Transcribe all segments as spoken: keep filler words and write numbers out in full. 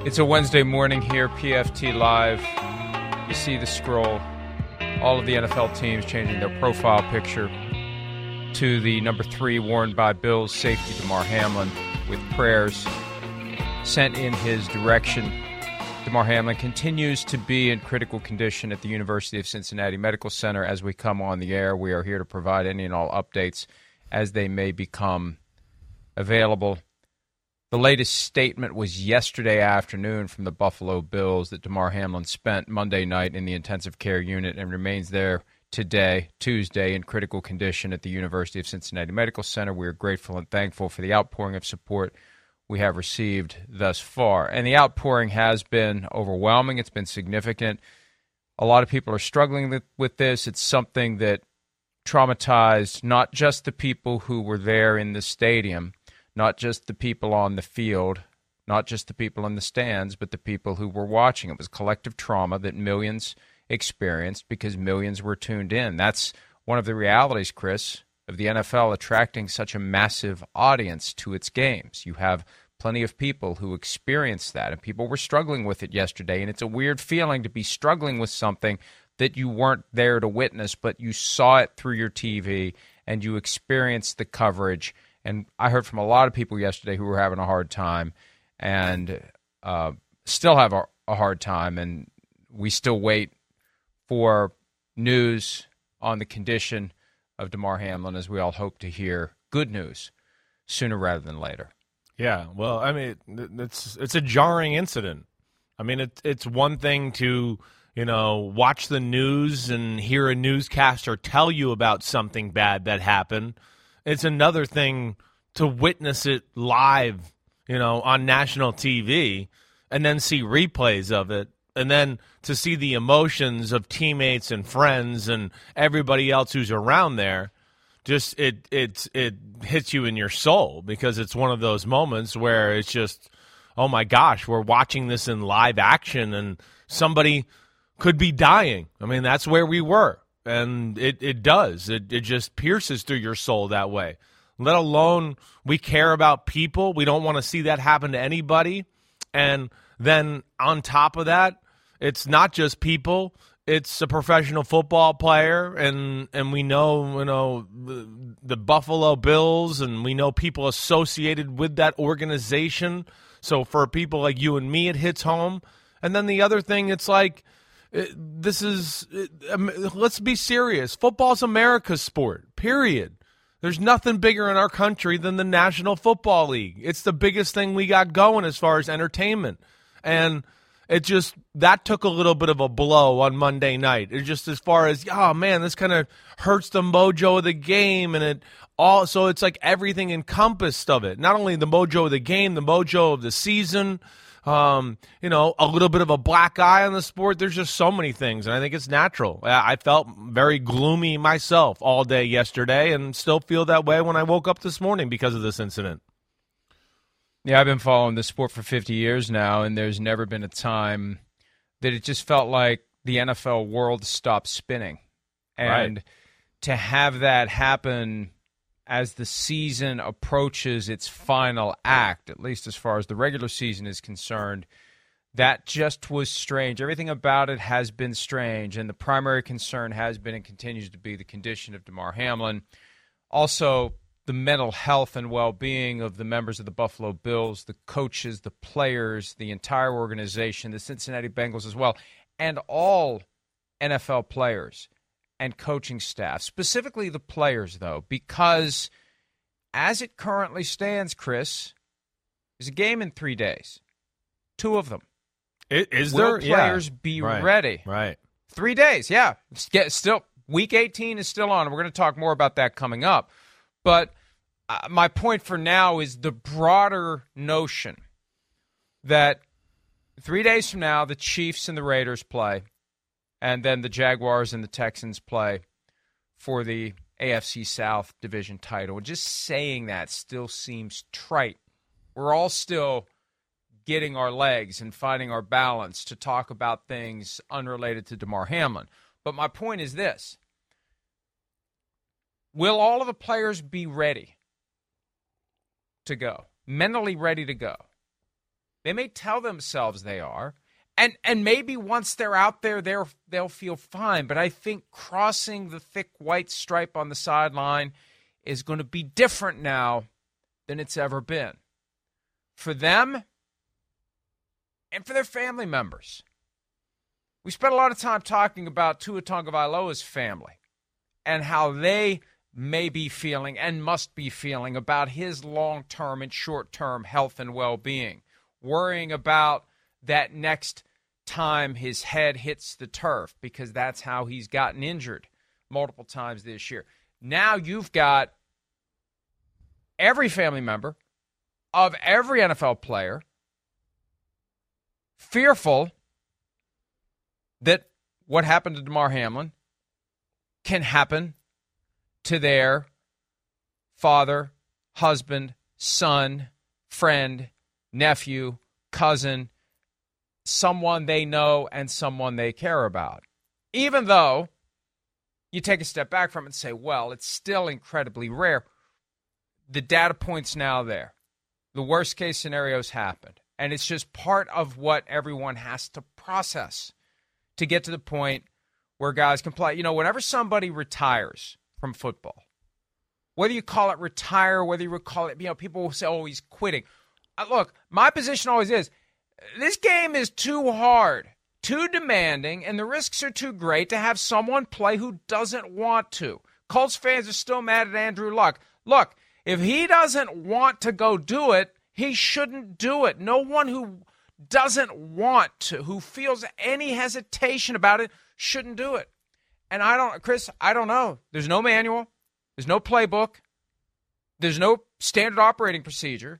It's a Wednesday morning here, P F T Live. You see the scroll. All of the N F L teams changing their profile picture to the number three worn by Bills safety Damar Hamlin with prayers sent in his direction. Damar Hamlin continues to be in critical condition at the University of Cincinnati Medical Center. As we come on the air, we are here to provide any and all updates as they may become available. The latest statement was yesterday afternoon from the Buffalo Bills that Damar Hamlin spent Monday night in the intensive care unit and remains there today, Tuesday, in critical condition at the University of Cincinnati Medical Center. We are grateful and thankful for the outpouring of support we have received thus far. And the outpouring has been overwhelming. It's been significant. A lot of people are struggling with, with this. It's something that traumatized not just the people who were there in the stadium, not just the people on the field, not just the people in the stands, but the people who were watching. It was collective trauma that millions experienced because millions were tuned in. That's one of the realities, Chris, of the N F L attracting such a massive audience to its games. You have plenty of people who experience that, and people were struggling with it yesterday, and it's a weird feeling to be struggling with something that you weren't there to witness, but you saw it through your T V, and you experienced the coverage. And I heard from a lot of people yesterday who were having a hard time and uh, still have a, a hard time. And we still wait for news on the condition of Damar Hamlin, as we all hope to hear good news sooner rather than later. Yeah, well, I mean, it's it's a jarring incident. I mean, it, it's one thing to, you know, watch the news and hear a newscaster tell you about something bad that happened. It's another thing to witness it live, you know, on national T V and then see replays of it and then to see the emotions of teammates and friends and everybody else who's around there. Just it it it hits you in your soul because it's one of those moments where it's just, oh my gosh, we're watching this in live action and somebody could be dying. I mean, that's where we were. And it, it does. It it just pierces through your soul that way. Let alone we care about people. We don't want to see that happen to anybody. And then on top of that, it's not just people. It's a professional football player, and and we know you know the, the Buffalo Bills, and we know people associated with that organization. So for people like you and me, it hits home. And then the other thing, it's like, This is, let's be serious. Football's America's sport, period. There's nothing bigger in our country than the National Football League. It's the biggest thing we got going as far as entertainment. And it just, that took a little bit of a blow on Monday night. It just as far as, oh man, this kind of hurts the mojo of the game. And it all, so it's like everything encompassed of it. Not only the mojo of the game, the mojo of the season. Um, you know, a little bit of a black eye on the sport. There's just so many things, and I think it's natural. I felt very gloomy myself all day yesterday and still feel that way when I woke up this morning because of this incident. Yeah, I've been following the sport for fifty years now, and there's never been a time that it just felt like the N F L world stopped spinning. And Right. to have that happen as the season approaches its final act, at least as far as the regular season is concerned, that just was strange. Everything about it has been strange, and the primary concern has been and continues to be the condition of Damar Hamlin. Also, the mental health and well-being of the members of the Buffalo Bills, the coaches, the players, the entire organization, the Cincinnati Bengals as well, and all N F L players and coaching staff, specifically the players, though, because as it currently stands, Chris, there's a game in three days. Two of them. It, is Will there? players yeah. be right. ready? Right. Three days, yeah. Get, still, week eighteen is still on. We're going to talk more about that coming up. But uh, my point for now is the broader notion that three days from now, the Chiefs and the Raiders play, and then the Jaguars and the Texans play for the A F C South division title. Just saying that still seems trite. We're all still getting our legs and finding our balance to talk about things unrelated to Damar Hamlin. But my point is this. Will all of the players be ready to go, mentally ready to go? They may tell themselves they are. And and maybe once they're out there, they're, they'll feel fine. But I think crossing the thick white stripe on the sideline is going to be different now than it's ever been. For them and for their family members. We spent a lot of time talking about Tua Tagovailoa's family and how they may be feeling and must be feeling about his long-term and short-term health and well-being, worrying about that next time his head hits the turf, because that's how he's gotten injured multiple times this year. Now you've got every family member of every N F L player fearful that what happened to Damar Hamlin can happen to their father, husband, son, friend, nephew, cousin, someone they know and someone they care about. Even though you take a step back from it and say, well, it's still incredibly rare. The data point's now there. The worst case scenarios happened. And it's just part of what everyone has to process to get to the point where guys can play. You know, whenever somebody retires from football, whether you call it retire, whether you call it, you know, people will say, oh, he's quitting. Uh, look, my position always is, this game is too hard, too demanding, and the risks are too great to have someone play who doesn't want to. Colts fans are still mad at Andrew Luck. Look, if he doesn't want to go do it, he shouldn't do it. No one who doesn't want to, who feels any hesitation about it, shouldn't do it. And I don't, Chris, I don't know. There's no manual. There's no playbook. There's no standard operating procedure.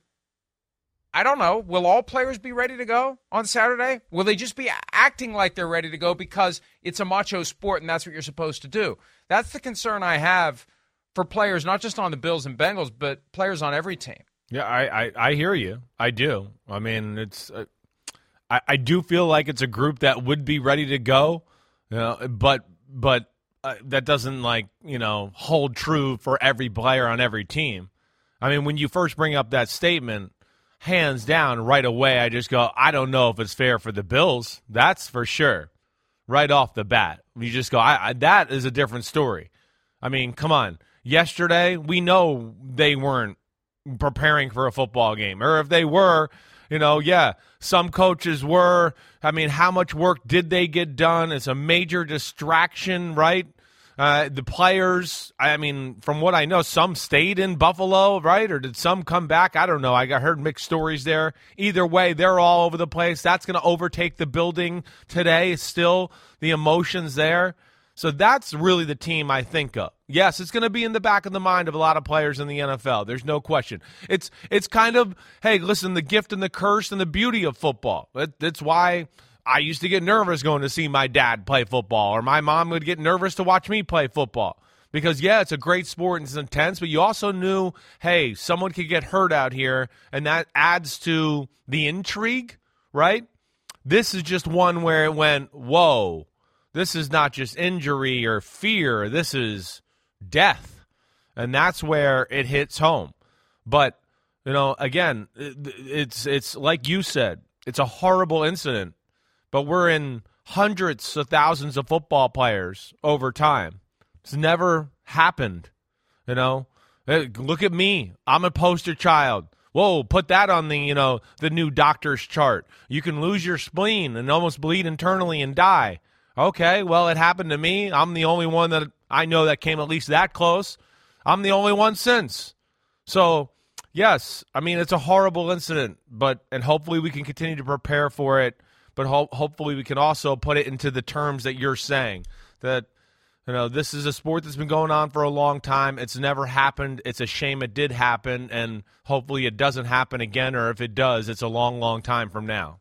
I don't know. Will all players be ready to go on Saturday? Will they just be acting like they're ready to go because it's a macho sport and that's what you're supposed to do? That's the concern I have for players, not just on the Bills and Bengals, but players on every team. Yeah, I, I, I hear you. I do. I mean, it's uh, I, I do feel like it's a group that would be ready to go, you know, but but uh, that doesn't, like, you know, hold true for every player on every team. I mean, when you first bring up that statement, hands down, right away, I just go, I don't know if it's fair for the Bills. That's for sure. Right off the bat. You just go, I, I, that is a different story. I mean, come on. Yesterday, we know they weren't preparing for a football game. Or if they were, you know, yeah, some coaches were. I mean, how much work did they get done? It's a major distraction, right? Uh, the players, I mean, from what I know, some stayed in Buffalo, right? Or did some come back? I don't know. I heard mixed stories there. Either way, they're all over the place. That's going to overtake the building today. Still, the emotions there. So that's really the team I think of. Yes, it's going to be in the back of the mind of a lot of players in the N F L. There's no question. It's it's kind of, hey, listen, the gift and the curse and the beauty of football. It, that's why I used to get nervous going to see my dad play football, or my mom would get nervous to watch me play football. Because, yeah, it's a great sport and it's intense, but you also knew, hey, someone could get hurt out here, and that adds to the intrigue, right? This is just one where it went, whoa, this is not just injury or fear. This is death. And that's where it hits home. But, you know, again, it's it's like you said, it's a horrible incident. But we're in hundreds of thousands of football players over time. It's never happened, you know. Look at me. I'm a poster child. Whoa, put that on the, you know, the new doctor's chart. You can lose your spleen and almost bleed internally and die. Okay, well, it happened to me. I'm the only one that I know that came at least that close. I'm the only one since. So, yes, I mean, it's a horrible incident, but and hopefully we can continue to prepare for it. But ho- hopefully we can also put it into the terms that you're saying, that, you know, this is a sport that's been going on for a long time. It's never happened. It's a shame it did happen, and hopefully it doesn't happen again, or if it does, it's a long, long time from now.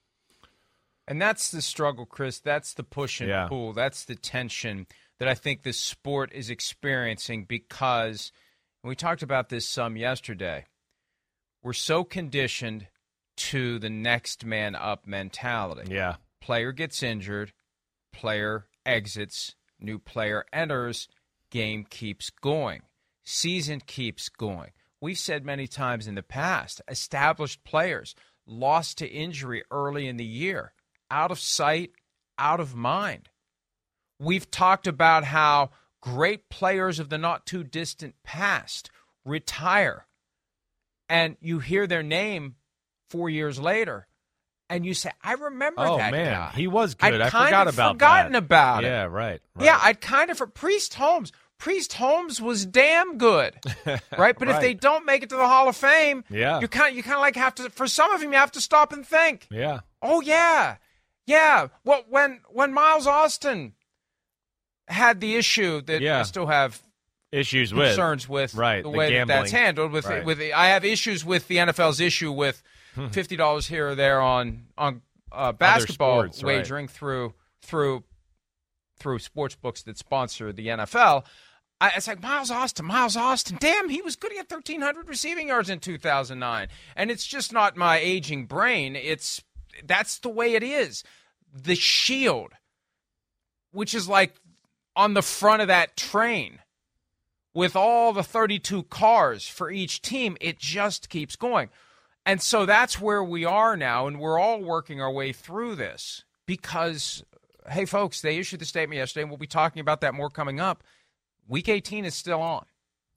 And that's the struggle, Chris. That's the push and yeah. pull. That's the tension that I think this sport is experiencing because, and we talked about this some yesterday, we're so conditioned to the next man up mentality. Yeah. Player gets injured, player exits, new player enters, game keeps going, season keeps going. We've said many times in the past, established players lost to injury early in the year. Out of sight, out of mind. We've talked about how great players of the not-too-distant past retire, and you hear their name four years later, and you say, I remember oh, that man, guy. He was good. I'd I kind forgot of about forgotten that. about it. Yeah, right, right. Yeah, I'd kind of for Priest Holmes. Priest Holmes was damn good, right? But Right. if they don't make it to the Hall of Fame, Yeah. you kind of you kind of like have to. For some of them, you have to stop and think. Yeah. Oh yeah, yeah. Well, when when Miles Austin had the issue that Yeah. I still have Issues with. concerns with Right, the the way that gambling. that's handled. With Right. with I have issues with the N F L's issue with fifty dollars here or there on on uh, basketball sports, right. wagering through through through sports books that sponsor the N F L. I, it's like Miles Austin, Miles Austin. Damn, he was good. He had thirteen hundred receiving yards in two thousand nine, and it's just not my aging brain. It's that's the way it is. The Shield, which is like on the front of that train with all the thirty-two cars for each team, it just keeps going. And so that's where we are now, and we're all working our way through this because, hey, folks, they issued the statement yesterday, and we'll be talking about that more coming up. Week eighteen is still on.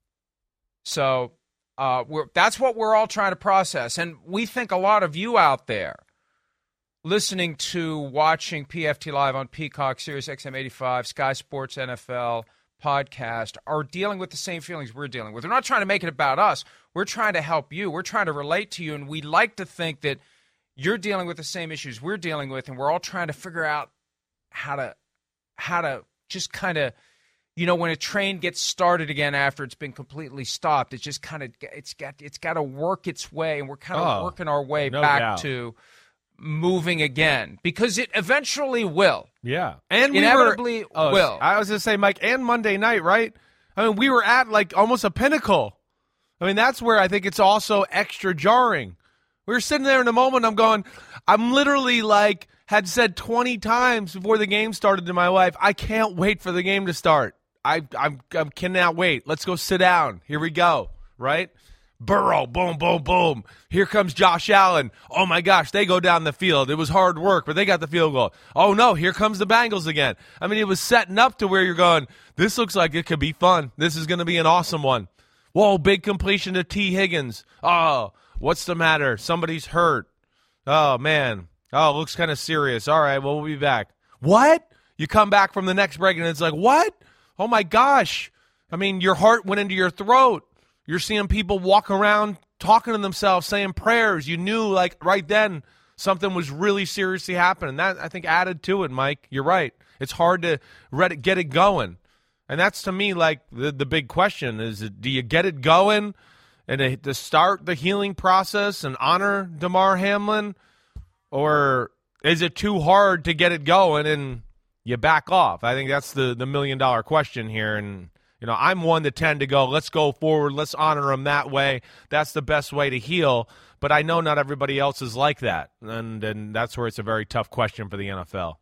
So uh, we're, that's what we're all trying to process. And we think a lot of you out there listening to, watching P F T Live on Peacock, Sirius X M eighty-five, Sky Sports N F L podcast are dealing with the same feelings we're dealing with. We're not trying to make it about us. We're trying to help you. We're trying to relate to you, and we like to think that you're dealing with the same issues we're dealing with, and we're all trying to figure out how to how to just kind of, you know, when a train gets started again after it's been completely stopped, it's just kind of it's got it's got to work its way, and we're kind of Oh, working our way no back doubt. to moving again because it eventually will. Yeah. And we Inevitably were, oh, will. I was going to say, Mike, and Monday night, right? I mean, we were at like almost a pinnacle. I mean, that's where I think it's also extra jarring. We were sitting there in a moment, I'm going, I'm literally like, had said twenty times before the game started to my wife, I can't wait for the game to start. I I'm, I cannot wait. Let's go sit down. Here we go, right? Burrow, boom, boom, boom. Here comes Josh Allen. Oh, my gosh, they go down the field. It was hard work, but they got the field goal. Oh, no, here comes the Bengals again. I mean, it was setting up to where you're going, this looks like it could be fun. This is going to be an awesome one. Whoa, big completion to T. Higgins. Oh, what's the matter? Somebody's hurt. Oh, man. Oh, it looks kind of serious. All right, well, we'll be back. What? You come back from the next break, and it's like, what? Oh, my gosh. I mean, your heart went into your throat. You're seeing people walk around talking to themselves, saying prayers. You knew, like, right then something was really seriously happening. That, I think, added to it, Mike. You're right. It's hard to get it going. And that's, to me, like, the, the big question is, do you get it going and to start the healing process and honor Damar Hamlin? Or is it too hard to get it going and you back off? I think that's the, the million-dollar question here. And, you know, I'm one to tend to go, let's go forward, let's honor him that way. That's the best way to heal. But I know not everybody else is like that. And, and that's where it's a very tough question for the N F L.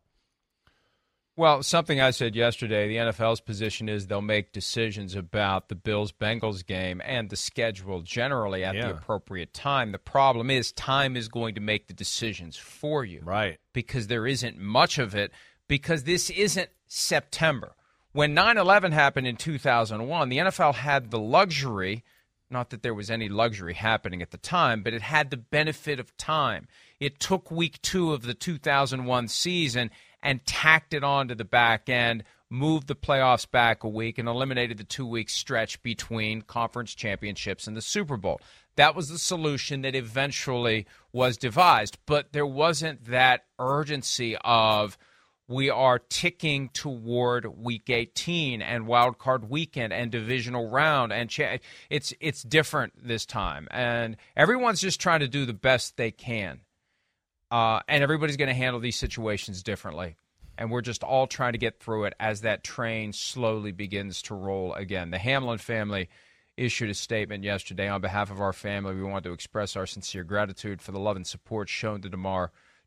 Well, something I said yesterday, the N F L's position is they'll make decisions about the Bills-Bengals game and the schedule generally at Yeah. the appropriate time. The problem is time is going to make the decisions for you. Right. Because there isn't much of it, because this isn't September. When nine eleven happened in two thousand one, the N F L had the luxury, not that there was any luxury happening at the time, but it had the benefit of time. It took week two of the two thousand one season and tacked it on to the back end, moved the playoffs back a week, and eliminated the two-week stretch between conference championships and the Super Bowl. That was the solution that eventually was devised. But there wasn't that urgency of we are ticking toward week eighteen and wild card weekend and divisional round. And cha- it's it's different this time. And everyone's just trying to do the best they can. Uh, and everybody's going to handle these situations differently. And we're just all trying to get through it as that train slowly begins to roll again. The Hamlin family issued a statement yesterday. On behalf of our family, we want to express our sincere gratitude for the love and support shown to Damar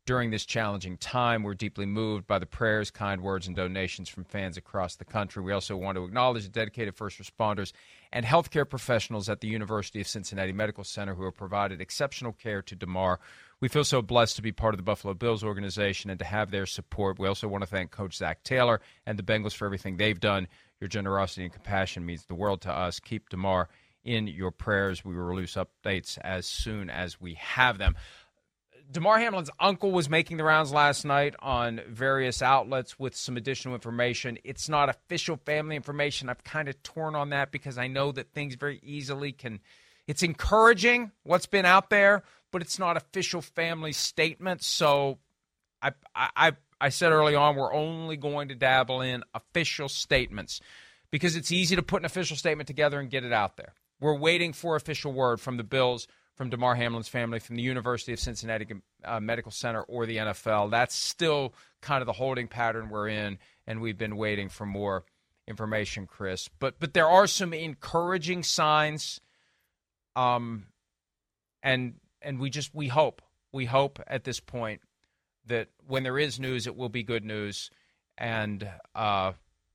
during this challenging time. We're deeply moved by the prayers, kind words, and donations from fans across the country. We also want to acknowledge the dedicated first responders and healthcare professionals at the University of Cincinnati Medical Center who have provided exceptional care to Damar. We feel so blessed to be part of the Buffalo Bills organization and to have their support. We also want to thank Coach Zach Taylor and the Bengals for everything they've done. Your generosity and compassion means the world to us. Keep Damar in your prayers. We will release updates as soon as we have them. Damar Hamlin's uncle was making the rounds last night on various outlets with some additional information. It's not official family information. I've kind of torn on that because I know that things very easily can – it's encouraging what's been out there, but it's not official family statements. So I, I, I said early on we're only going to dabble in official statements because it's easy to put an official statement together and get it out there. We're waiting for official word from the Bills, from Damar Hamlin's family, from the University of Cincinnati uh, Medical Center, or the N F L. That's still kind of the holding pattern we're in, and we've been waiting for more information, Chris. But but there are some encouraging signs, um, and and we just we hope we hope at this point that when there is news, it will be good news, and uh,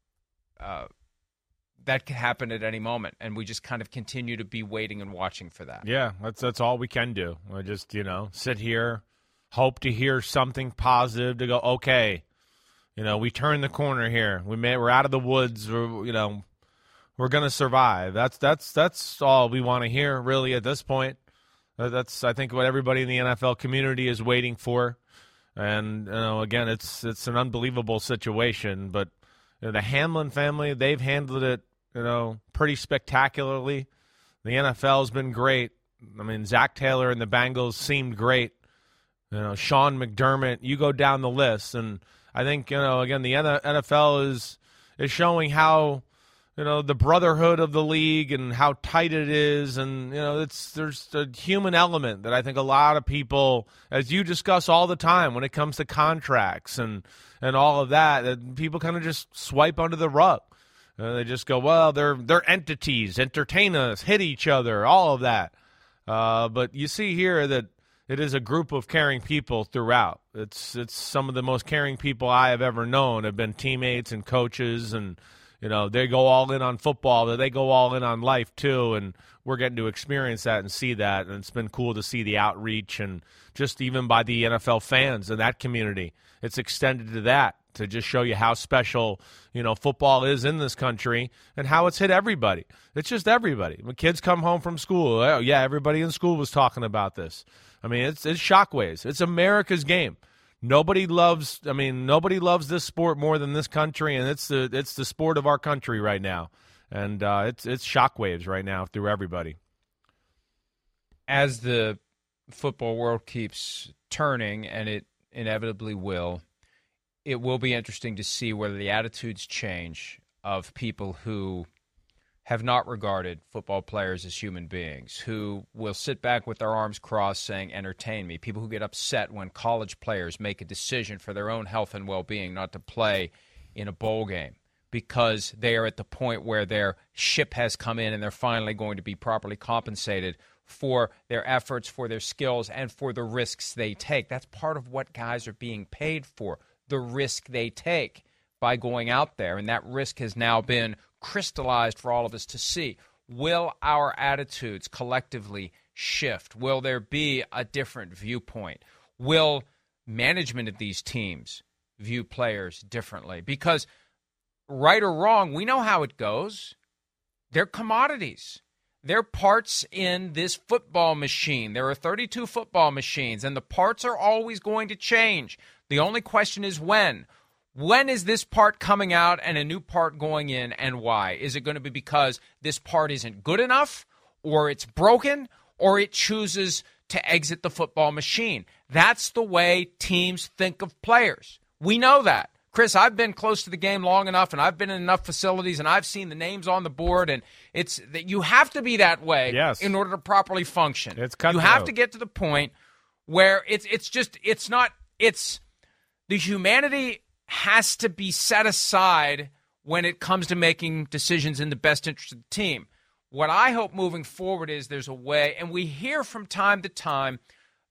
uh, that could happen at any moment, and we just kind of continue to be waiting and watching for that. Yeah, that's that's all we can do. We just, you know, sit here, hope to hear something positive to go, okay, you know, we turned the corner here. We made, we're out of the woods. We're, you know, we're going to survive. That's that's that's all we want to hear, really, at this point. That's, I think, what everybody in the N F L community is waiting for. And, you know, again, it's it's an unbelievable situation, but you know, the Hamlin family, they've handled it, you know, pretty spectacularly. The N F L has been great. I mean, Zach Taylor and the Bengals seemed great. You know, Sean McDermott, you go down the list. And I think, you know, again, the N F L is is showing how, you know, the brotherhood of the league and how tight it is. And, you know, it's there's a human element that I think a lot of people, as you discuss all the time when it comes to contracts and, and all of that, that people kind of just swipe under the rug. Uh, they just go, well, they're they're entities, entertain us, hit each other, all of that. Uh, but you see here that it is a group of caring people throughout. It's it's some of the most caring people I have ever known have been teammates and coaches, and you know they go all in on football, but they go all in on life too. And we're getting to experience that and see that, and it's been cool to see the outreach and just even by the N F L fans in that community. It's extended to that, to just show you how special, you know, football is in this country and how it's hit everybody. It's just everybody. When kids come home from school, oh, yeah, everybody in school was talking about this. I mean, it's it's shockwaves. It's America's game. Nobody loves, I mean, nobody loves this sport more than this country, and it's the it's the sport of our country right now. And uh, it's it's shockwaves right now through everybody. As the football world keeps turning, and it inevitably will, it will be interesting to see whether the attitudes change of people who have not regarded football players as human beings, who will sit back with their arms crossed saying, entertain me, people who get upset when college players make a decision for their own health and well-being not to play in a bowl game because they are at the point where their ship has come in and they're finally going to be properly compensated for their efforts, for their skills, and for the risks they take. That's part of what guys are being paid for, the risk they take by going out there. And that risk has now been crystallized for all of us to see. Will our attitudes collectively shift? Will there be a different viewpoint? Will management of these teams view players differently? Because right or wrong, we know how it goes. They're commodities. They're parts in this football machine. There are thirty-two football machines, and the parts are always going to change. The only question is when. When is this part coming out and a new part going in, and why? Is it going to be because this part isn't good enough, or it's broken, or it chooses to exit the football machine? That's the way teams think of players. We know that. Chris, I've been close to the game long enough, and I've been in enough facilities, and I've seen the names on the board, and it's that you have to be that way yes. in order to properly function. It's you have to get to the point where it's it's just it's not it's the humanity has to be set aside when it comes to making decisions in the best interest of the team. What I hope moving forward is there's a way, and we hear from time to time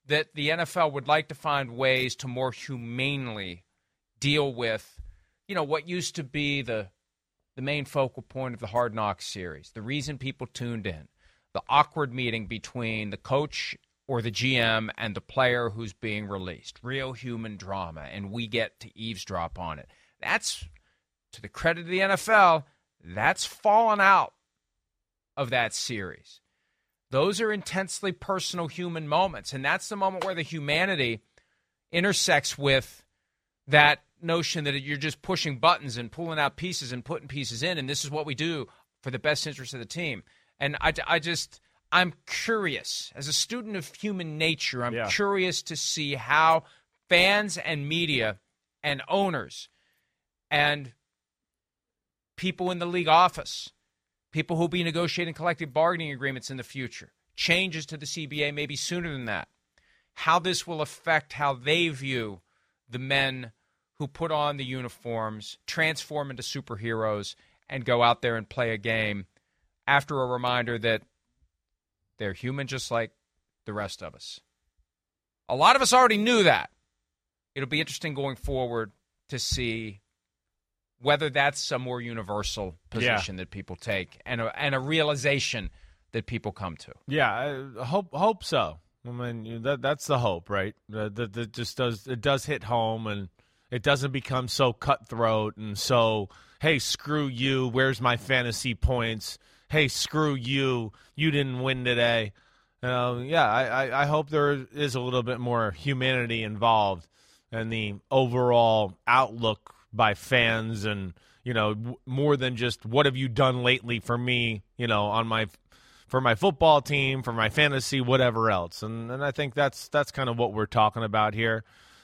that the N F L would like to find ways to more humanely deal with, you know, what used to be the the main focal point of the Hard Knocks series, the reason people tuned in, the awkward meeting between the coach or the G M and the player who's being released, real human drama, and we get to eavesdrop on it. That's, to the credit of the N F L, that's fallen out of that series. Those are intensely personal human moments, and that's the moment where the humanity intersects with that notion that you're just pushing buttons and pulling out pieces and putting pieces in, and this is what we do for the best interest of the team. And I, I just, I'm curious. As a student of human nature, I'm yeah. curious to see how fans and media and owners and people in the league office, people who will be negotiating collective bargaining agreements in the future, changes to the C B A maybe sooner than that, how this will affect how they view the men who put on the uniforms, transform into superheroes, and go out there and play a game after a reminder that they're human just like the rest of us. A lot of us already knew that. It'll be interesting going forward to see whether that's a more universal position yeah. that people take and a, and a realization that people come to. Yeah, I hope hope so. I mean, that that's the hope, right? That, that, that just does it does hit home, and it doesn't become so cutthroat and so, hey, screw you, where's my fantasy points? Hey, screw you, you didn't win today. Uh, yeah, I, I, I hope there is a little bit more humanity involved in the overall outlook by fans, and, you know, w- more than just what have you done lately for me, you know, on my for my football team, for my fantasy, whatever else. And and I think that's that's kind of what we're talking about here.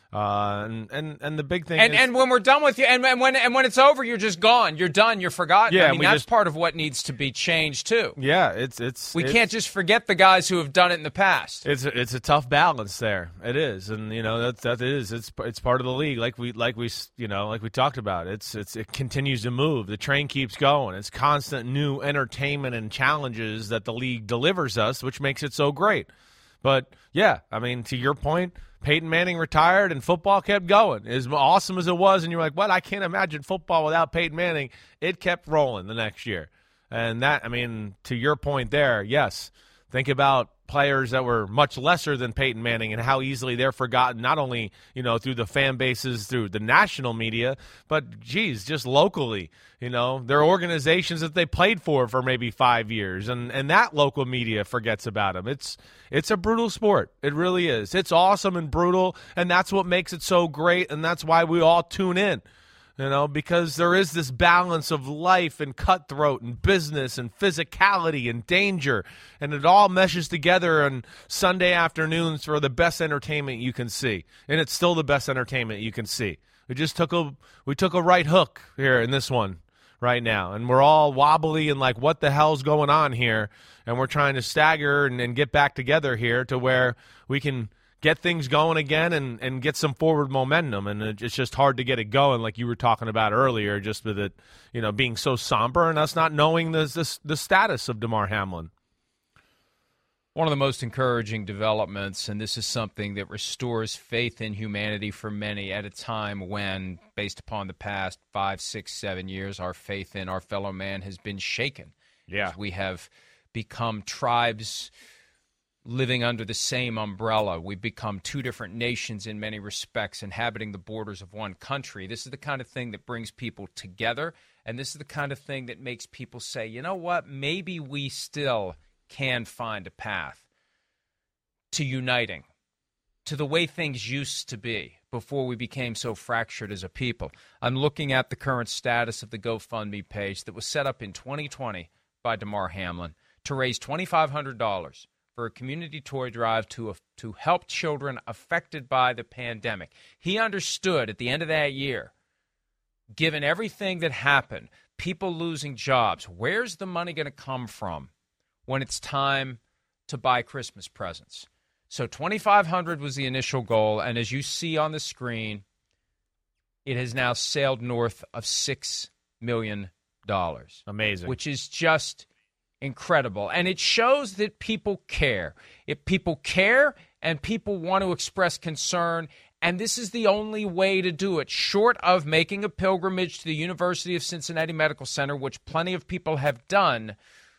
Uh, and, and and the big thing and is, and when we're done with you, and, and when and when it's over, you're just gone. You're done. You're forgotten. Yeah, I mean, we that's just, part of what needs to be changed too. Yeah, it's it's we it's, can't just forget the guys who have done it in the past. It's a, it's a tough balance there. It is, and you know that that is it's it's part of the league. Like we like we you know like we talked about. It's it's it continues to move. The train keeps going. It's constant new entertainment and challenges that the league delivers us, which makes it so great. But yeah, I mean, to your point, Peyton Manning retired and football kept going. As awesome as it was, and you're like, what? I can't imagine football without Peyton Manning. It kept rolling the next year. And that, I mean, to your point there, yes, think about players that were much lesser than Peyton Manning and how easily they're forgotten, not only, you know, through the fan bases, through the national media, but, geez, just locally. You know, there are organizations that they played for for maybe five years, and, and that local media forgets about them. It's it's a brutal sport. It really is. It's awesome and brutal, and that's what makes it so great, and that's why we all tune in. You know, because there is this balance of life and cutthroat and business and physicality and danger, and it all meshes together on Sunday afternoons for the best entertainment you can see. And it's still the best entertainment you can see. We just took a we took a right hook here in this one right now, and we're all wobbly and like, what the hell's going on here? And we're trying to stagger and, and get back together here to where we can get things going again and, and get some forward momentum. And it's just hard to get it going, like you were talking about earlier, just with it, you know, being so somber and us not knowing the, the, the status of Damar Hamlin. One of the most encouraging developments, and this is something that restores faith in humanity for many at a time when, based upon the past five, six, seven years, our faith in our fellow man has been shaken. Yeah. We have become tribes living under the same umbrella. We've become two different nations in many respects, inhabiting the borders of one country. This is the kind of thing that brings people together, and this is the kind of thing that makes people say, you know what, maybe we still can find a path to uniting, to the way things used to be before we became so fractured as a people. I'm looking at the current status of the GoFundMe page that was set up in twenty twenty by Damar Hamlin to raise twenty-five hundred dollars for a community toy drive to to help children affected by the pandemic. He understood at the end of that year, given everything that happened, people losing jobs, where's the money going to come from when it's time to buy Christmas presents? So twenty-five hundred dollars was the initial goal, and as you see on the screen, it has now sailed north of six million dollars. Amazing. Which is just incredible. And it shows that people care. If people care and people want to express concern, and this is the only way to do it, short of making a pilgrimage to the University of Cincinnati Medical Center, which plenty of people have done.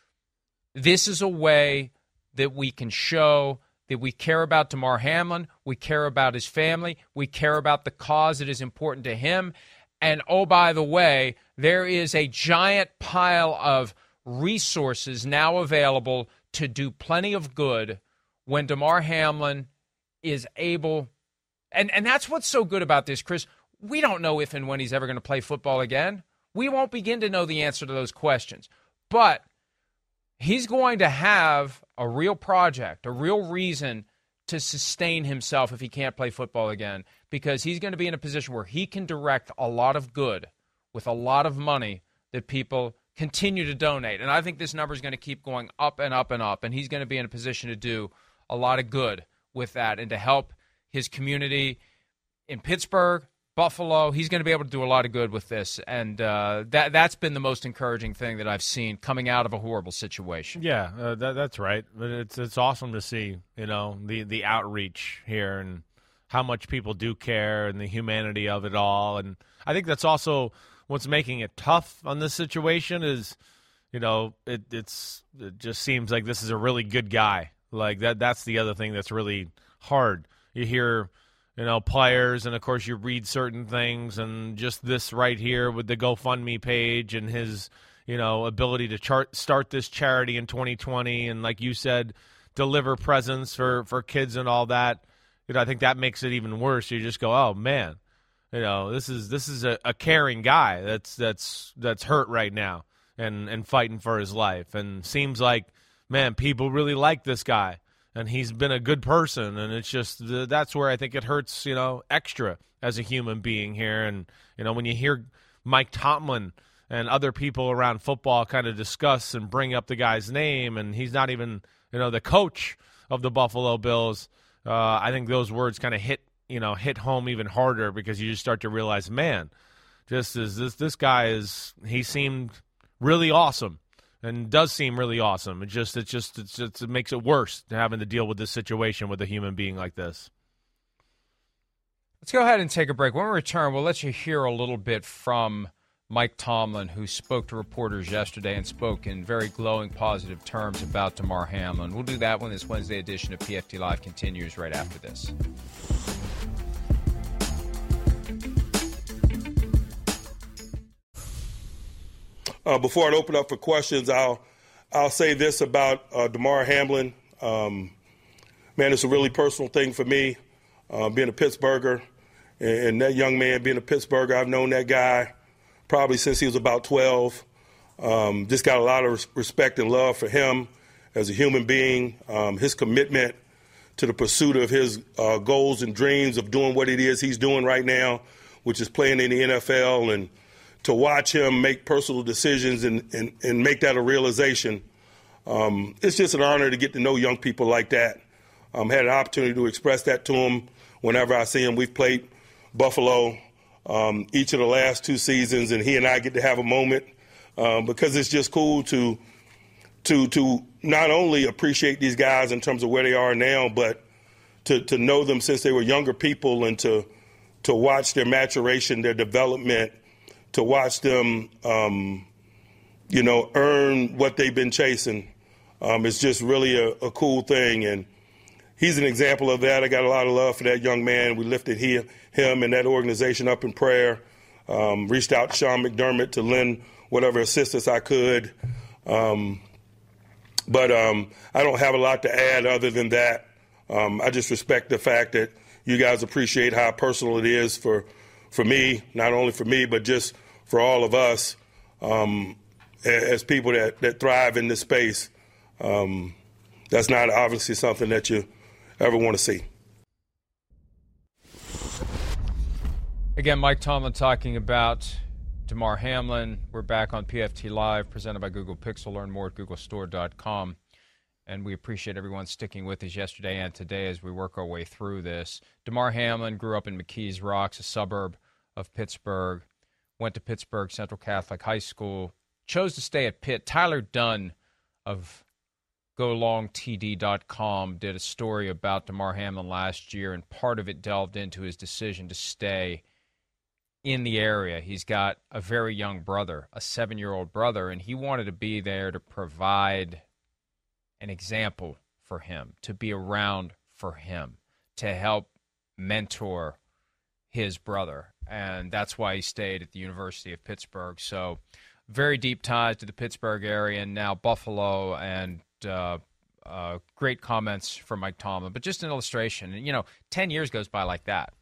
This is a way that we can show that we care about Damar Hamlin, we care about his family, we care about the cause that is important to him. And, oh, by the way, there is a giant pile of resources now available to do plenty of good when Damar Hamlin is able. And, and that's what's so good about this, Chris. We don't know if and when he's ever going to play football again. We won't begin to know the answer to those questions. But he's going to have a real project, a real reason to sustain himself if he can't play football again, because he's going to be in a position where he can direct a lot of good with a lot of money that people continue to donate. And I think this number is going to keep going up and up and up, and he's going to be in a position to do a lot of good with that and to help his community in Pittsburgh, Buffalo. He's going to be able to do a lot of good with this, and uh, that, that's been the most encouraging thing that I've seen coming out of a horrible situation. Yeah, uh, that, that's right. But it's it's awesome to see, you know, the, the outreach here and how much people do care and the humanity of it all. And I think that's also what's making it tough on this situation is, you know, it it's it just seems like this is a really good guy. Like that that's the other thing that's really hard. You hear, you know, players, and of course you read certain things, and just this right here with the GoFundMe page and his, you know, ability to chart, start this charity in twenty twenty, and like you said, deliver presents for, for kids and all that. You know, I think that makes it even worse. You just go, oh man, you know, this is this is a, a caring guy that's that's that's hurt right now and and fighting for his life, and seems like, man, people really like this guy. And he's been a good person, and it's just that's where I think it hurts, you know, extra as a human being here. And, you know, when you hear Mike Tomlin and other people around football kind of discuss and bring up the guy's name, and he's not even, you know, the coach of the Buffalo Bills, uh, I think those words kind of hit, you know, hit home even harder, because you just start to realize, man, just as this this guy is, he seemed really awesome. And does seem really awesome. It just, it just, it's just, it makes it worse having to deal with this situation with a human being like this. Let's go ahead and take a break. When we return, we'll let you hear a little bit from Mike Tomlin, who spoke to reporters yesterday and spoke in very glowing, positive terms about Damar Hamlin. We'll do that when this Wednesday edition of P F T Live continues right after this. Uh, before I open up for questions, I'll I'll say this about uh, Damar Hamlin. Um, man, it's a really personal thing for me, uh, being a Pittsburgher, and, and that young man being a Pittsburgher. I've known that guy probably since he was about twelve. Um, just got a lot of respect and love for him as a human being, um, his commitment to the pursuit of his uh, goals and dreams of doing what it is he's doing right now, which is playing in the N F L, and to watch him make personal decisions and, and, and make that a realization. Um, it's just an honor to get to know young people like that. Um, had an opportunity to express that to him whenever I see him. We've played Buffalo um, each of the last two seasons, and he and I get to have a moment um, because it's just cool to to to not only appreciate these guys in terms of where they are now, but to, to know them since they were younger people, and to to watch their maturation, their development, to watch them, um, you know, earn what they've been chasing. Um, it's just really a, a cool thing. And he's an example of that. I got a lot of love for that young man. We lifted he, him and that organization up in prayer, um, reached out to Sean McDermott to lend whatever assistance I could. Um, but um, I don't have a lot to add other than that. Um, I just respect the fact that you guys appreciate how personal it is for, for me, not only for me, but just for all of us um, as people that, that thrive in this space. Um, that's not obviously something that you ever want to see. Again, Mike Tomlin talking about Damar Hamlin. We're back on P F T Live, presented by Google Pixel. Learn more at google store dot com. And we appreciate everyone sticking with us yesterday and today as we work our way through this. Damar Hamlin grew up in McKees Rocks, a suburb of Pittsburgh. Went to Pittsburgh Central Catholic High School, chose to stay at Pitt. Tyler Dunn of go long T D dot com did a story about Damar Hamlin last year, and part of it delved into his decision to stay in the area. He's got a very young brother, a seven-year-old brother, and he wanted to be there to provide an example for him, to be around for him, to help mentor his brother. And that's why he stayed at the University of Pittsburgh. So very deep ties to the Pittsburgh area, and now Buffalo, and uh, uh, great comments from Mike Tomlin. But just an illustration. And, you know, ten years goes by like that.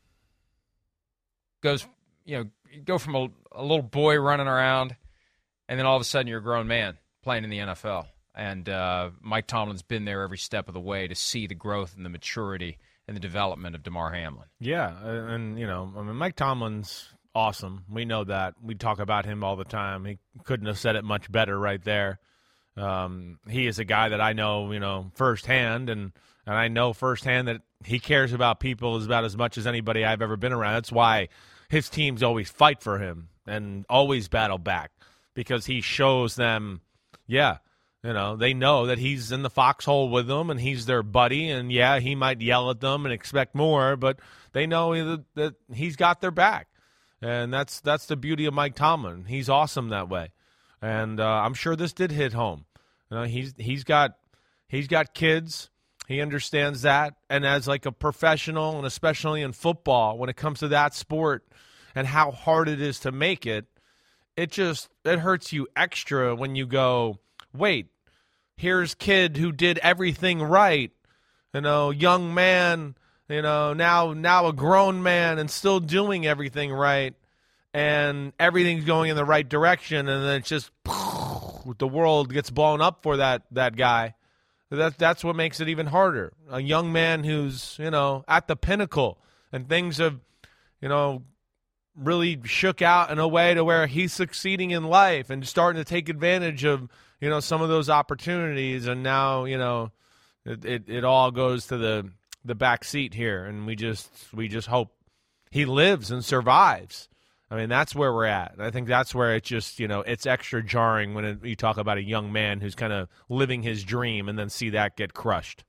Goes, you know, you go from a, a little boy running around, and then all of a sudden you're a grown man playing in the N F L. And uh, Mike Tomlin's been there every step of the way to see the growth and the maturity and the development of Damar Hamlin. Yeah, and, you know, I mean, Mike Tomlin's awesome. We know that. We talk about him all the time. He couldn't have said it much better right there. Um, he is a guy that I know, you know, firsthand, and, and I know firsthand that he cares about people about as much as anybody I've ever been around. That's why his teams always fight for him and always battle back, because he shows them, yeah, you know, they know that he's in the foxhole with them and he's their buddy, and, yeah, he might yell at them and expect more, but they know that, that he's got their back. And that's that's the beauty of Mike Tomlin. He's awesome that way. And uh, I'm sure this did hit home. You know, he's he's got he's got kids. He understands that. And as like a professional, and especially in football, when it comes to that sport and how hard it is to make it, it just it hurts you extra when you go, wait, here's kid who did everything right, you know, young man, you know, now now a grown man and still doing everything right, and everything's going in the right direction, and then it's just the world gets blown up for that that guy. That that's what makes it even harder. A young man who's, you know, at the pinnacle, and things have, you know, really shook out in a way to where he's succeeding in life and starting to take advantage of, you know, some of those opportunities, and now, you know, it it, it all goes to the the back seat here, and we just we just hope he lives and survives. I mean, that's where we're at. I think that's where it just, you know, it's extra jarring when it, you talk about a young man who's kind of living his dream and then see that get crushed.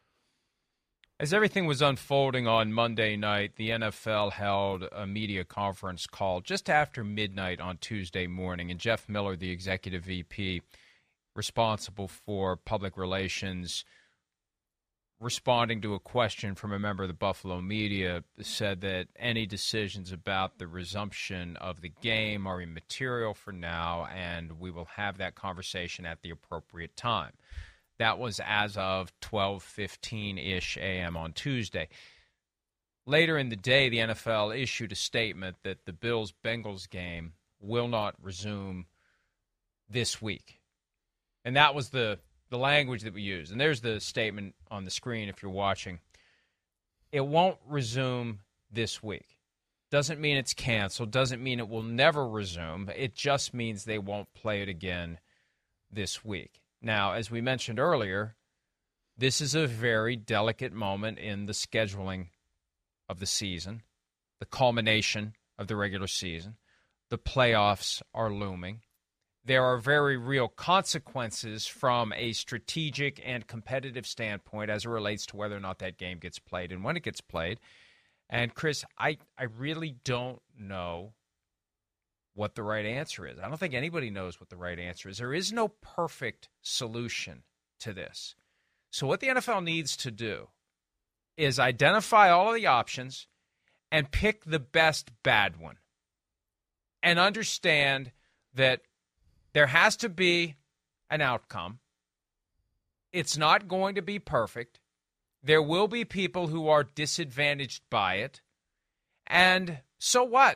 As everything was unfolding on Monday night, the N F L held a media conference call just after midnight on Tuesday morning, and Jeff Miller, the executive V P responsible for public relations, responding to a question from a member of the Buffalo media, said that any decisions about the resumption of the game are immaterial for now, and we will have that conversation at the appropriate time. That was as of twelve fifteen-ish a.m. on Tuesday. Later in the day, the N F L issued a statement that the Bills-Bengals game will not resume this week. And that was the the language that we used. And there's the statement on the screen if you're watching. It won't resume this week. Doesn't mean it's canceled. Doesn't mean it will never resume. It just means they won't play it again this week. Now, as we mentioned earlier, this is a very delicate moment in the scheduling of the season, the culmination of the regular season. The playoffs are looming. There are very real consequences from a strategic and competitive standpoint as it relates to whether or not that game gets played and when it gets played. And, Chris, I, I really don't know what the right answer is. I don't think anybody knows what the right answer is. There is no perfect solution to this. So what the N F L needs to do is identify all of the options and pick the best bad one, and understand that there has to be an outcome. It's not going to be perfect. There will be people who are disadvantaged by it. And so what?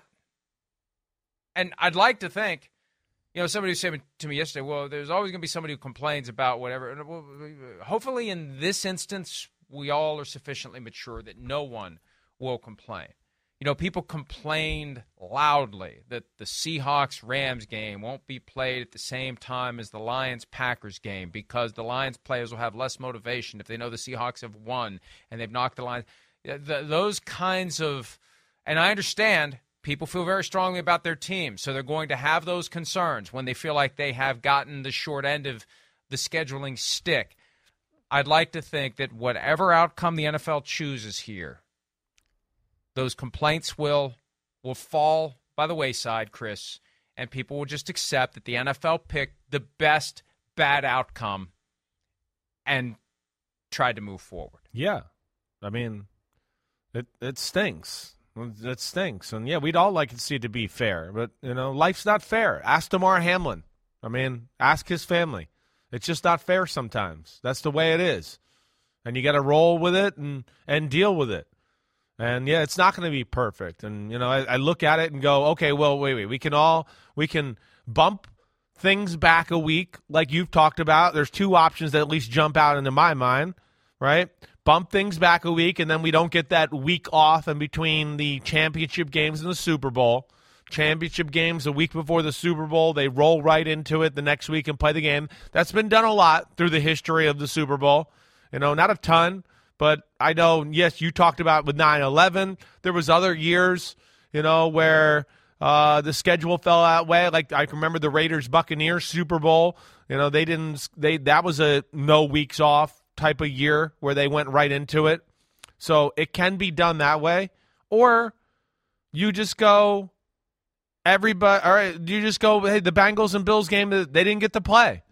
And I'd like to think, you know, somebody said to me yesterday, well, there's always going to be somebody who complains about whatever. Hopefully in this instance, we all are sufficiently mature that no one will complain. You know, people complained loudly that the Seahawks-Rams game won't be played at the same time as the Lions-Packers game because the Lions players will have less motivation if they know the Seahawks have won and they've knocked the Lions. The, those kinds of – and I understand people feel very strongly about their team, so they're going to have those concerns when they feel like they have gotten the short end of the scheduling stick. I'd like to think that whatever outcome the N F L chooses here, those complaints will will fall by the wayside, Chris, and people will just accept that the N F L picked the best bad outcome and tried to move forward. Yeah. I mean, it it stinks. It stinks. And, yeah, we'd all like to see it to be fair. But, you know, life's not fair. Ask Damar Hamlin. I mean, ask his family. It's just not fair sometimes. That's the way it is. And you got to roll with it and, and deal with it. And, yeah, it's not going to be perfect. And, you know, I, I look at it and go, okay, well, wait, wait. We can all – we can bump things back a week like you've talked about. There's two options that at least jump out into my mind, right? Bump things back a week, and then we don't get that week off in between the championship games and the Super Bowl. Championship games a week before the Super Bowl, they roll right into it the next week and play the game. That's been done a lot through the history of the Super Bowl. You know, not a ton, but I know, yes, you talked about with nine eleven. There was other years, you know, where uh, the schedule fell that way. Like I can remember the Raiders-Buccaneers Super Bowl. You know, they didn't – they that was a no weeks off type of year where they went right into it. So it can be done that way. Or you just go everybody all right, you just go, hey, the Bengals and Bills game, they didn't get to play.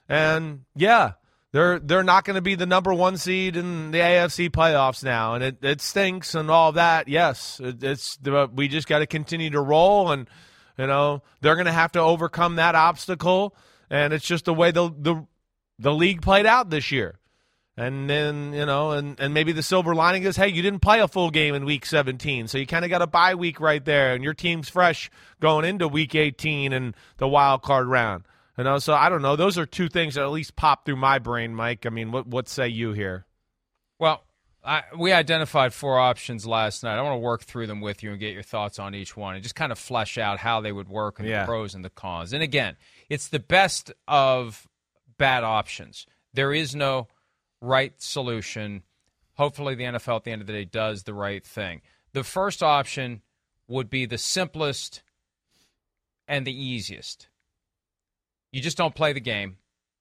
And yeah, they're they're not going to be the number one seed in the A F C playoffs now. And it, it stinks and all that. Yes, it, it's we just got to continue to roll, and you know, they're going to have to overcome that obstacle, and it's just the way the the the league played out this year. And then, you know, and, and maybe the silver lining is, hey, you didn't play a full game in week seventeen, so you kind of got a bye week right there, and your team's fresh going into week eighteen and the wild card round. You know, so I don't know. Those are two things that at least pop through my brain, Mike. I mean, what what say you here? Well, I, we identified four options last night. I want to work through them with you and get your thoughts on each one and just kind of flesh out how they would work and yeah. the pros and the cons. And again, it's the best of bad options. There is no right solution. Hopefully the N F L at the end of the day does the right thing. The first option would be the simplest and the easiest. You just don't play the game.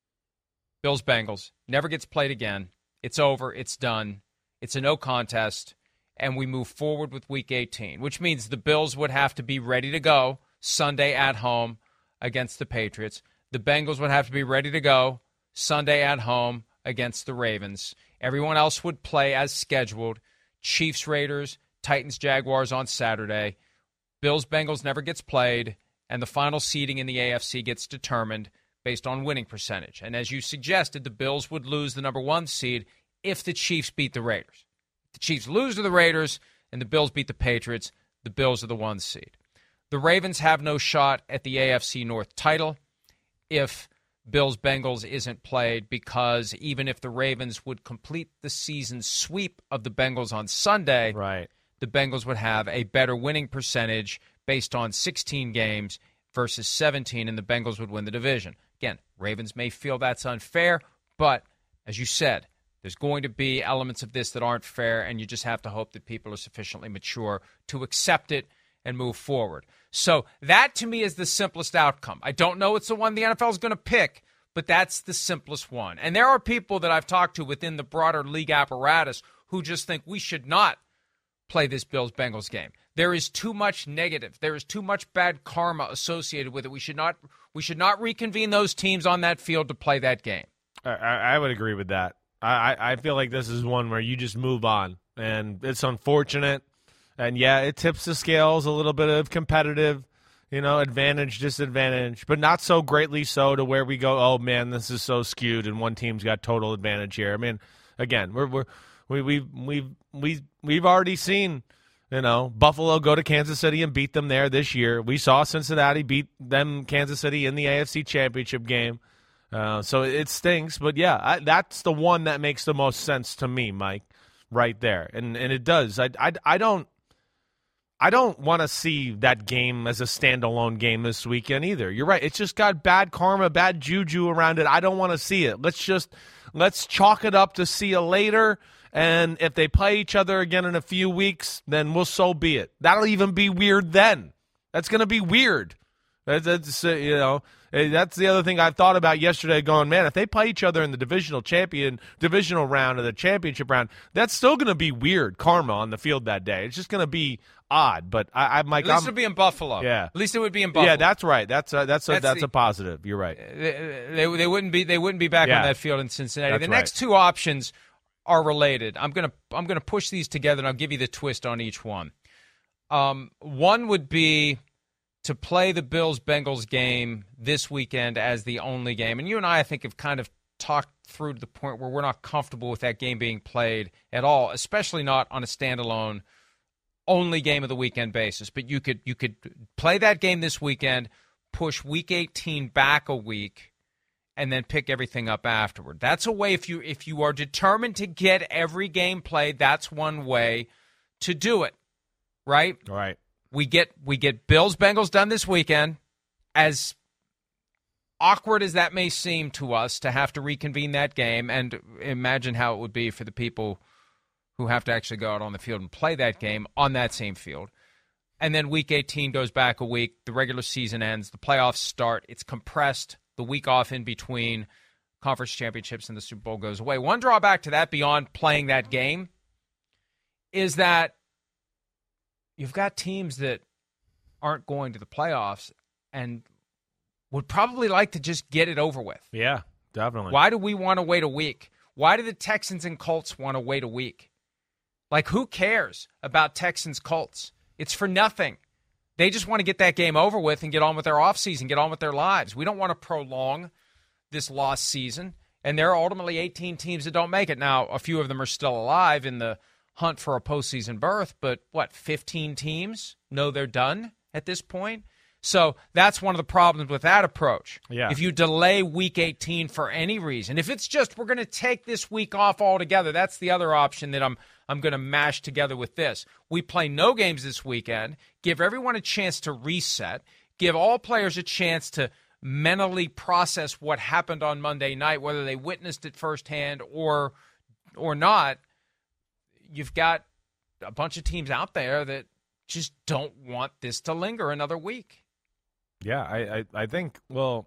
Bills Bengals never gets played again. It's over. It's done. It's a no contest, and we move forward with week eighteen, which means the Bills would have to be ready to go Sunday at home against the Patriots. The Bengals would have to be ready to go Sunday at home against the Ravens. Everyone else would play as scheduled. Chiefs, Raiders, Titans, Jaguars on Saturday. Bills, Bengals never gets played, and the final seeding in the A F C gets determined based on winning percentage. And as you suggested, the Bills would lose the number one seed if the Chiefs beat the Raiders. If the Chiefs lose to the Raiders and the Bills beat the Patriots, the Bills are the one seed. The Ravens have no shot at the A F C North title if Bills-Bengals isn't played, because even if the Ravens would complete the season sweep of the Bengals on Sunday, right, the Bengals would have a better winning percentage based on sixteen games versus seventeen, and the Bengals would win the division. Again, Ravens may feel that's unfair, but as you said, there's going to be elements of this that aren't fair, and you just have to hope that people are sufficiently mature to accept it and move forward. So that, to me, is the simplest outcome. I don't know it's the one the N F L is going to pick, but that's the simplest one. And there are people that I've talked to within the broader league apparatus who just think we should not play this Bills-Bengals game. There is too much negative. There is too much bad karma associated with it. We should not we should not reconvene those teams on that field to play that game. I, I would agree with that. I, I feel like this is one where you just move on, and it's unfortunate. And, yeah, it tips the scales a little bit of competitive, you know, advantage, disadvantage, but not so greatly so to where we go, oh, man, this is so skewed and one team's got total advantage here. I mean, again, we're, we're, we, we've, we've, we've, we've already seen, you know, Buffalo go to Kansas City and beat them there this year. We saw Cincinnati beat them, Kansas City, in the A F C Championship game. Uh, so it stinks, but, yeah, I, that's the one that makes the most sense to me, Mike, right there. And and it does. I, I, I don't. I don't want to see that game as a standalone game this weekend either. You're right. It's just got bad karma, bad juju around it. I don't want to see it. Let's just let's chalk it up to see you later. And if they play each other again in a few weeks, then we'll so be it. That'll even be weird then. That's going to be weird. That's, that's uh, you know, that's the other thing I've thought about yesterday. Going, man, if they play each other in the divisional champion, divisional round or the championship round, that's still going to be weird karma on the field that day. It's just going to be odd. But I, I'm like, at least I'm, it'll be in Buffalo. Yeah, at least it would be in Buffalo. Yeah, that's right. That's a, that's a, that's, that's the, a positive. You're right. They, they, they wouldn't be they wouldn't be back yeah. on that field in Cincinnati. That's the right. next two options are related. I'm gonna I'm gonna push these together, and I'll give you the twist on each one. Um, one would be to play the Bills-Bengals game this weekend as the only game. And you and I, I think, have kind of talked through to the point where we're not comfortable with that game being played at all, especially not on a standalone only game of the weekend basis. But you could you could play that game this weekend, push Week eighteen back a week, and then pick everything up afterward. That's a way, if you if you are determined to get every game played, that's one way to do it, right? Right. We get we get Bills-Bengals done this weekend. As awkward as that may seem to us to have to reconvene that game, and imagine how it would be for the people who have to actually go out on the field and play that game on that same field. And then Week eighteen goes back a week. The regular season ends. The playoffs start. It's compressed. The week off in between conference championships and the Super Bowl goes away. One drawback to that beyond playing that game is that you've got teams that aren't going to the playoffs and would probably like to just get it over with. Yeah, definitely. Why do we want to wait a week? Why do the Texans and Colts want to wait a week? Like, who cares about Texans-Colts? It's for nothing. They just want to get that game over with and get on with their offseason, get on with their lives. We don't want to prolong this lost season. And there are ultimately eighteen teams that don't make it. Now, a few of them are still alive in the hunt for a postseason berth, but what, fifteen teams know they're done at this point? So that's one of the problems with that approach. Yeah. If you delay Week eighteen for any reason, if it's just we're going to take this week off altogether, that's the other option that I'm I'm going to mash together with this. We play no games this weekend, give everyone a chance to reset, give all players a chance to mentally process what happened on Monday night, whether they witnessed it firsthand or or not. You've got a bunch of teams out there that just don't want this to linger another week. Yeah, I, I, I think, well,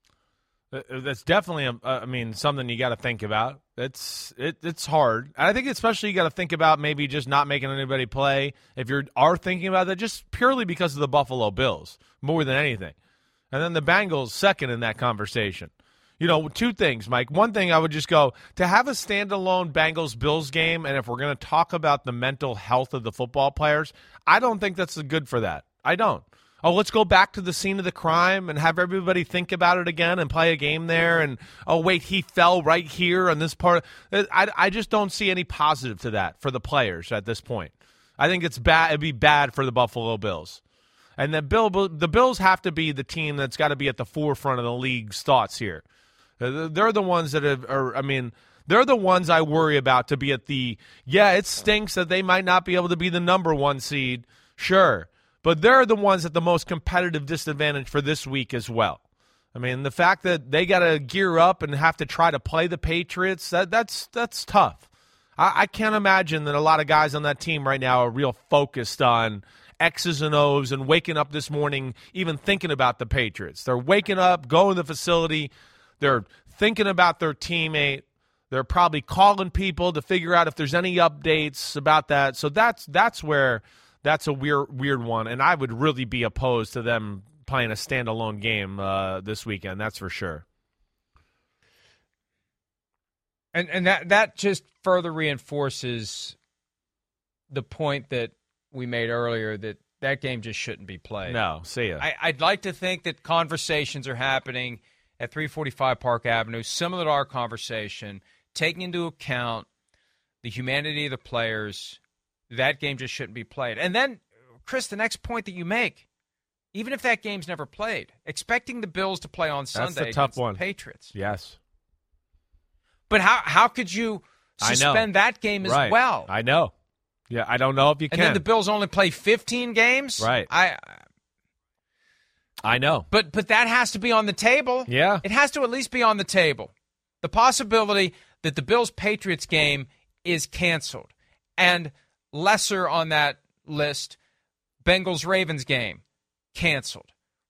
that's definitely, a, I mean, something you got to think about. It's it, it's hard. And I think especially you got to think about maybe just not making anybody play. If you are thinking about that, just purely because of the Buffalo Bills, more than anything. And then the Bengals second in that conversation. You know, two things, Mike. One thing I would just go, to have a standalone Bengals-Bills game, and if we're going to talk about the mental health of the football players, I don't think that's good for that. I don't. Oh, let's go back to the scene of the crime and have everybody think about it again and play a game there. And, oh, wait, he fell right here on this part. I, I just don't see any positive to that for the players at this point. I think it's bad. It'd be bad for the Buffalo Bills. And the, Bill, the Bills have to be the team that's got to be at the forefront of the league's thoughts here. They're the ones that have, are, I mean, they're the ones I worry about to be at the, yeah, it stinks that they might not be able to be the number one seed, sure. But they're the ones at the most competitive disadvantage for this week as well. I mean, the fact that they got to gear up and have to try to play the Patriots, that, that's that's tough. I, I can't imagine that a lot of guys on that team right now are real focused on X's and O's and waking up this morning even thinking about the Patriots. They're waking up, going to the facility, they're thinking about their teammate. They're probably calling people to figure out if there's any updates about that. So that's that's where that's a weird weird one. And I would really be opposed to them playing a standalone game uh, this weekend. That's for sure. And and that that just further reinforces the point that we made earlier that that game just shouldn't be played. No, see ya. I, I'd like to think that conversations are happening at three forty-five Park Avenue, similar to our conversation, taking into account the humanity of the players. That game just shouldn't be played. And then, Chris, the next point that you make, even if that game's never played, expecting the Bills to play on Sunday That's the tough against one. the Patriots. Yes. But how how could you suspend that game as right. well? I know. Yeah, I don't know if you and can. And then the Bills only play fifteen games? Right. I I know. But but that has to be on the table. Yeah. It has to at least be on the table. The possibility that the Bills-Patriots game is canceled. And lesser on that list, Bengals-Ravens game, canceled.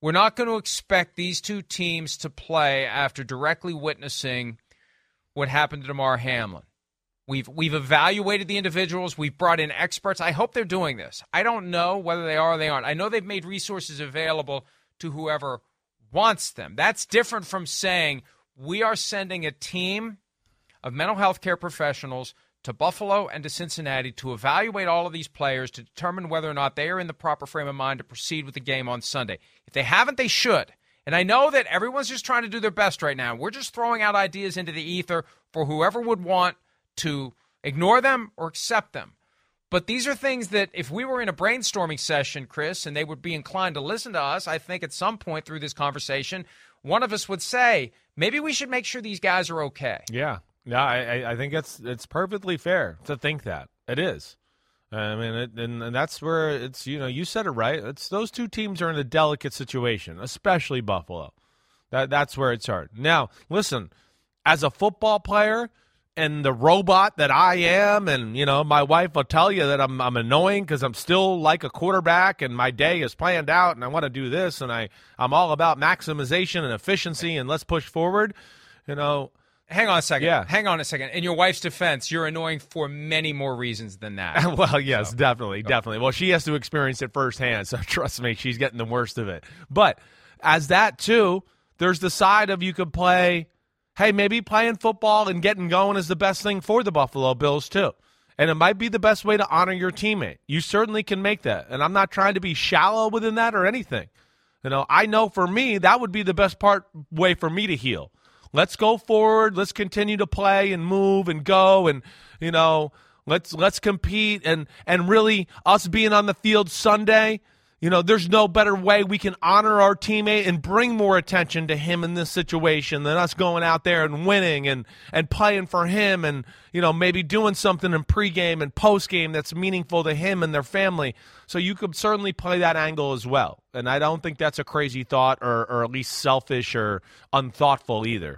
We're not going to expect these two teams to play after directly witnessing what happened to Damar Hamlin. We've we've evaluated the individuals. We've brought in experts. I hope they're doing this. I don't know whether they are or they aren't. I know they've made resources available to whoever wants them. That's different from saying we are sending a team of mental health care professionals to Buffalo and to Cincinnati to evaluate all of these players to determine whether or not they are in the proper frame of mind to proceed with the game on Sunday. If they haven't, they should. And I know that everyone's just trying to do their best right now. We're just throwing out ideas into the ether for whoever would want to ignore them or accept them. But these are things that if we were in a brainstorming session, Chris, and they would be inclined to listen to us, I think at some point through this conversation, one of us would say, maybe we should make sure these guys are okay. Yeah. Yeah, I, I think it's it's perfectly fair to think that. It is. I mean, it, and, and that's where it's, you know, you said it right. It's those two teams are in a delicate situation, especially Buffalo. That That's where it's hard. Now, listen, as a football player and the robot that I am, and, you know, my wife will tell you that I'm, I'm annoying because I'm still like a quarterback and my day is planned out and I want to do this and I, I'm all about maximization and efficiency and let's push forward, you know. Hang on a second. Yeah. Hang on a second. In your wife's defense, you're annoying for many more reasons than that. Well, yes, so. definitely, definitely. Well, she has to experience it firsthand, so trust me, she's getting the worst of it. But as that, too, there's the side of you could play, hey, maybe playing football and getting going is the best thing for the Buffalo Bills, too. And it might be the best way to honor your teammate. You certainly can make that. And I'm not trying to be shallow within that or anything. You know, I know for me, that would be the best part way for me to heal. Let's go forward. Let's continue to play and move and go and, you know, let's let's compete and and really us being on the field Sunday, you know, there's no better way we can honor our teammate and bring more attention to him in this situation than us going out there and winning and and playing for him and, you know, maybe doing something in pregame and postgame that's meaningful to him and their family. So you could certainly play that angle as well. And I don't think that's a crazy thought or or at least selfish or unthoughtful either.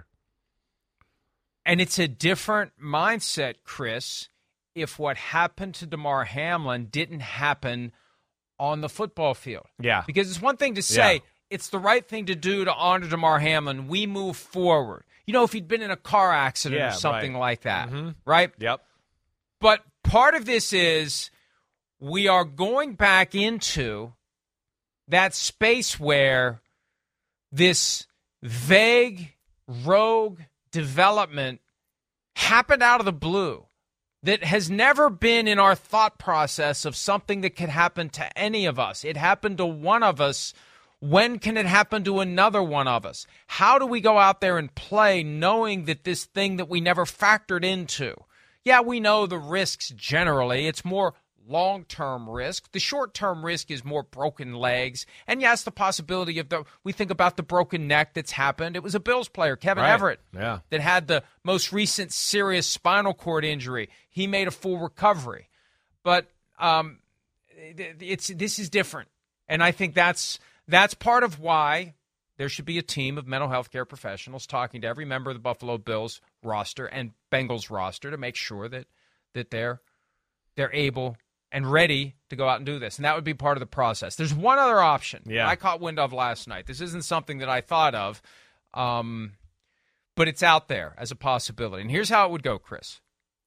And it's a different mindset, Chris, if what happened to Damar Hamlin didn't happen on the football field. Yeah. Because it's one thing to say, yeah. it's the right thing to do to honor Damar Hamlin. We move forward. You know, if he'd been in a car accident yeah, or something right. like that, mm-hmm. right? Yep. But part of this is we are going back into that space where this vague, rogue development happened out of the blue that has never been in our thought process of something that could happen to any of us. It happened to one of us. When can it happen to another one of us? How do we go out there and play knowing that this thing that we never factored into? Yeah, we know the risks generally. It's more long-term risk. The short-term risk is more broken legs. And yes, the possibility of the, we think about the broken neck that's happened. It was a Bills player, Kevin right. Everett, yeah. that had the most recent serious spinal cord injury. He made a full recovery. But um, it's this is different. And I think that's that's part of why there should be a team of mental health care professionals talking to every member of the Buffalo Bills roster and Bengals roster to make sure that that they're they're able and ready to go out and do this. And that would be part of the process. There's one other option yeah. that I caught wind of last night. This isn't something that I thought of, um, but it's out there as a possibility. And here's how it would go, Chris.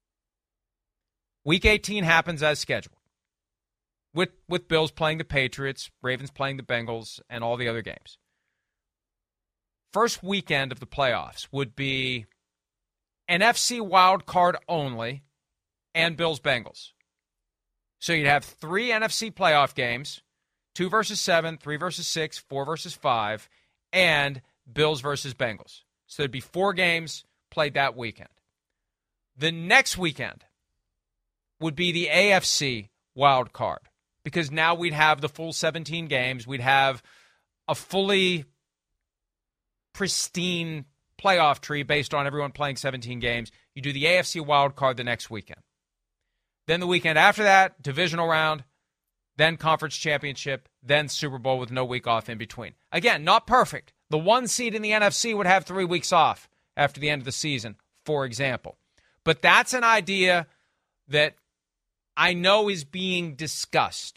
Week eighteen happens as scheduled, with, with Bills playing the Patriots, Ravens playing the Bengals, and all the other games. First weekend of the playoffs would be N F C wild card only and Bills-Bengals. So you'd have three N F C playoff games, two versus seven, three versus six, four versus five, and Bills versus Bengals. So there'd be four games played that weekend. The next weekend would be the A F C wild card because now we'd have the full seventeen games. We'd have a fully pristine playoff tree based on everyone playing seventeen games. You do the A F C wild card the next weekend. Then the weekend after that, divisional round, then conference championship, then Super Bowl with no week off in between. Again, not perfect. The one seed in the N F C would have three weeks off after the end of the season, for example. But that's an idea that I know is being discussed.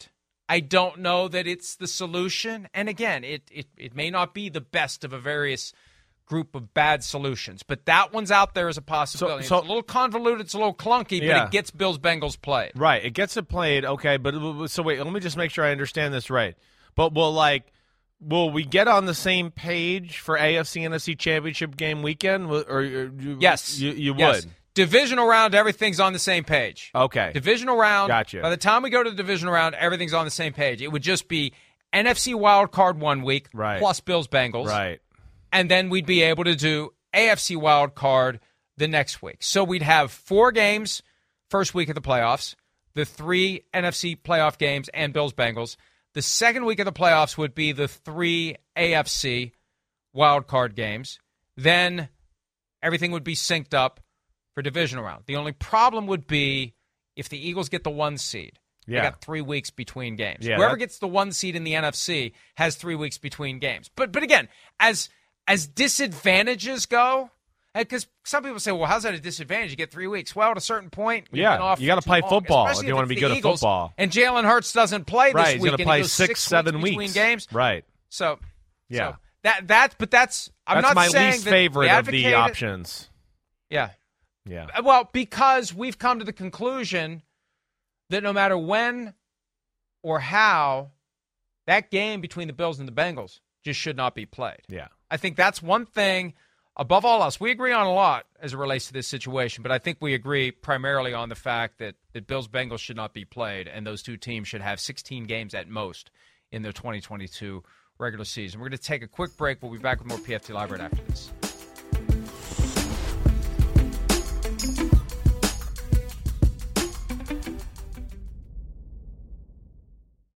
I don't know that it's the solution. And again, it, it, it may not be the best of a various group of bad solutions, but that one's out there as a possibility. So, so, it's a little convoluted, it's a little clunky, yeah. but it gets Bills-Bengals played. Right, it gets it played, okay, but so wait, let me just make sure I understand this right. But will, like, will we get on the same page for A F C N F C Championship game weekend? Or, or you, Yes. You, you would? Yes. Divisional round, everything's on the same page. Okay. Divisional round, gotcha. By the time we go to the divisional round, everything's on the same page. It would just be N F C wild card one week, right. plus Bills-Bengals. Right. And then we'd be able to do A F C wild card the next week. So we'd have four games first week of the playoffs, the three N F C playoff games and Bills-Bengals. The second week of the playoffs would be the three A F C wild card games. Then everything would be synced up for divisional round. The only problem would be if the Eagles get the one seed. Yeah. They got three weeks between games. Yeah, Whoever that... gets the one seed in the N F C has three weeks between games. But but again, as as disadvantages go, because some people say, well, how's that a disadvantage? You get three weeks. Well, at a certain point, yeah, off you got to play long, football if if you want to be good at Eagles, football. And Jalen Hurts doesn't play this right, week. He's going to and play he goes six, six seven weeks weeks between games. Right. So, yeah, so that that, but that's I'm that's not my saying least that favorite of the it. options. Yeah, yeah. Well, because we've come to the conclusion that no matter when or how, that game between the Bills and the Bengals just should not be played. Yeah. I think that's one thing, above all else. We agree on a lot as it relates to this situation, but I think we agree primarily on the fact that, that Bills-Bengals should not be played, and those two teams should have sixteen games at most in their twenty twenty-two regular season. We're going to take a quick break. We'll be back with more P F T Live right after this.